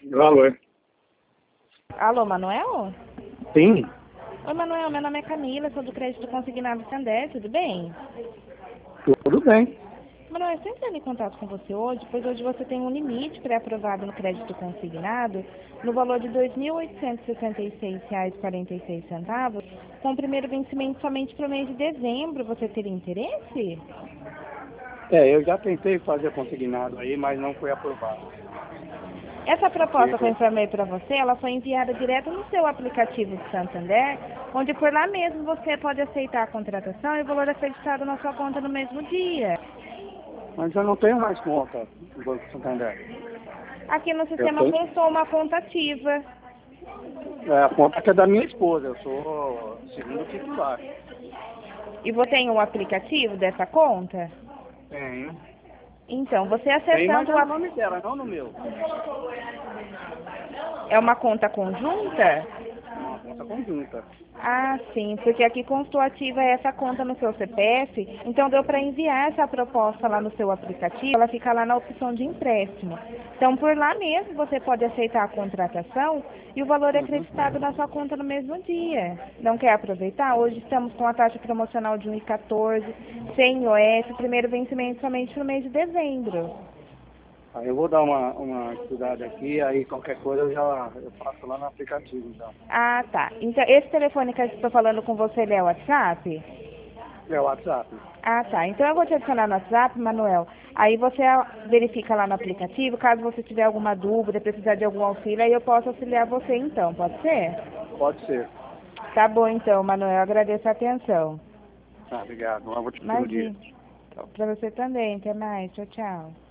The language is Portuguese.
Alô? Alô, Manuel? Sim, Oi, Manuel, meu nome é Camila, sou do Crédito Consignado Santander, tudo bem? tudo bem. Manuel, eu estou entrando em contato com você hoje, pois hoje você tem um limite pré-aprovado no crédito consignado no valor de R$ 2.866,46, com o primeiro vencimento somente para o mês de dezembro. Você teria interesse? Eu já tentei fazer consignado aí, mas não foi aprovado. Essa proposta que eu Porque, informei para você, ela foi enviada direto no seu aplicativo do Santander, onde por lá mesmo você pode aceitar a contratação e o valor é acreditado na sua conta no mesmo dia. mas eu não tenho mais conta no Banco Santander. Aqui no Eu sistema tenho, constou uma conta ativa. a conta que é da minha esposa, eu sou segundo titular. E você tem um aplicativo dessa conta? Tenho. Então, você Tem, mas acessando é o no nome dela, não no meu. É uma conta conjunta? É uma conta conjunta. Ah, sim, porque aqui constou ativa essa conta no seu CPF, então deu para enviar essa proposta lá no seu aplicativo, ela fica lá na opção de empréstimo. Então, por lá mesmo, você pode aceitar a contratação e o valor é Uhum. acreditado na sua conta no mesmo dia. Não quer aproveitar? Hoje estamos com a taxa promocional de 1,14, sem IOF, primeiro vencimento somente no mês de dezembro. Aí eu vou dar uma estudada aqui, aí qualquer coisa eu faço lá no aplicativo, então. Ah, tá. Então, esse telefone que eu estou falando com você, ele é o WhatsApp? É o WhatsApp. Ah, tá. Então eu vou te adicionar no WhatsApp, Manuel. Aí você verifica lá no aplicativo. Caso você tiver alguma dúvida, precisar de algum auxílio, aí eu posso auxiliar você então, pode ser? Pode ser. Tá bom então, Manuel. Agradeço a atenção. Tá, obrigado. Um ótimo dia. Imagina. Tchau. Pra você também. Até mais. Tchau, tchau.